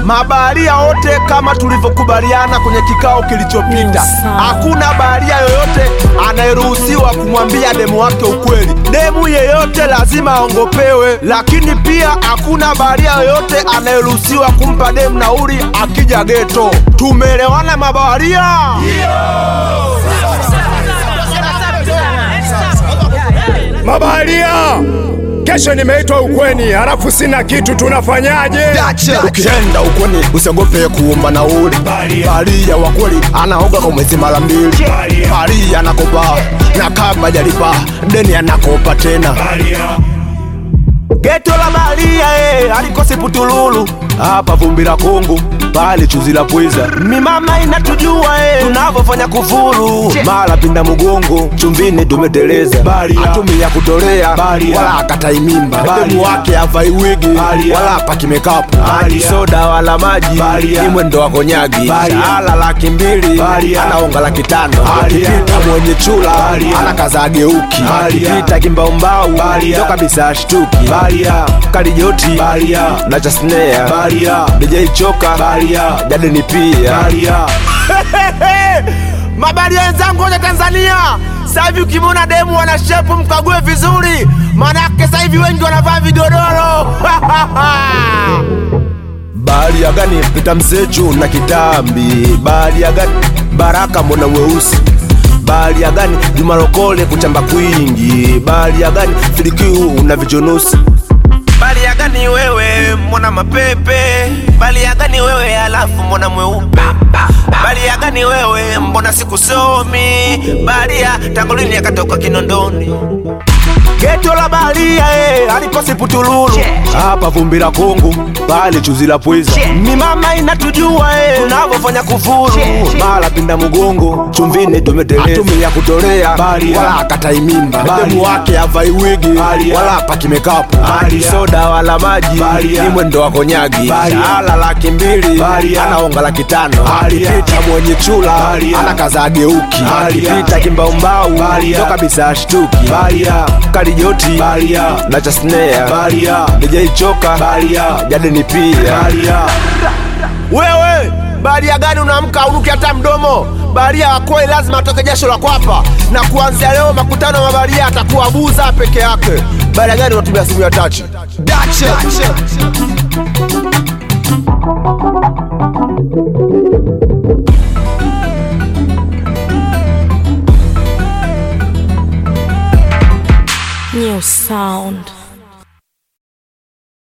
mabaharia wote kama tulivyokubaliana kwenye kikao kilichopita. Hakuna baharia yoyote anayeruhusiwa kumwambia demu wake ukweli. Demu yeyote lazima aongopewe, lakini pia hakuna baharia yoyote anayeruhusiwa kumpa demu nauli akija geto. Tumeelewana mabaharia? Mabaharia, kesho nimeitwa ukweni, halafu sina kitu, tunafanyaje? Ukienda ukweni usiogope kuomba nauli. Baharia wa kweli anaoga kwa mwezi mara 2. Baharia anakopa na kama jalipa deni anakopa tena. Geto la baharia halikosi putululu. Hapa vumbi la Kongo, pale chuzi la pweza. Mi mama inatujua tunavyofanya kufuru. Mara pinda mugongo, chumvini tumeteleza. Atumi ya kutolea, wala akatai mimba. Demu wake havai wigi, wala paki makeup. Soda wala maji, ni mwendo wa konyagi. Ala 200,000, anaonga 500,000. Akipita mwenye chula, anakaza ageuki. Akipita kimbaumbau, ndo kabisa ashtuki. Kalijoti, na chasnea, DJ Choka, Jadeni pia. Mabaharia wenzangu wote Tanzania, sasa hivi ukimwona demu wana shape mkague vizuri, maana yake sasa hivi wengi wanavaa vigodoro. Baharia gani pita msechu na kitambi? Baharia gani Baraka mbona weusi? Baharia gani Juma Lokole kuchamba kwingi? Baharia gani Filikiu una vijonosi? Baharia gani wewe mbona mapepe? Baharia gani wewe alafu mbona mweupe? Baharia gani wewe mbona sikusomi? Baharia tangu lini akatoka Kinondoni? Geto la baharia halikosi putululu. Hapa vumbi la Kongo, pale chuzi la pweza. Mi mama inatujua tunavyofanya kufuru. Mara pinda mugongo, chumvini tumeteleza. Atumi ya kutolea, wala akatai mimba. Demu wake havai wigi, wala paki makeup. Soda wala maji, ni mwendo wa konyagi. Ala 200,000, anaonga 500,000. Akipita mwenye chula, anakaza ageuki. Akipita kimbaumbau, ndo kabisa ashtuki. Kalijoti, na chasnea, DJ Choka, Jadeni pia. Wewe baharia gani unaamka unuki hata mdomo? Baharia wakoi lazima atoke jasho la kwapa. Na kuanzia leo makutano ya mabaharia atakuwa buza peke yake. Baharia gani unatumia simu ya touch? New sound.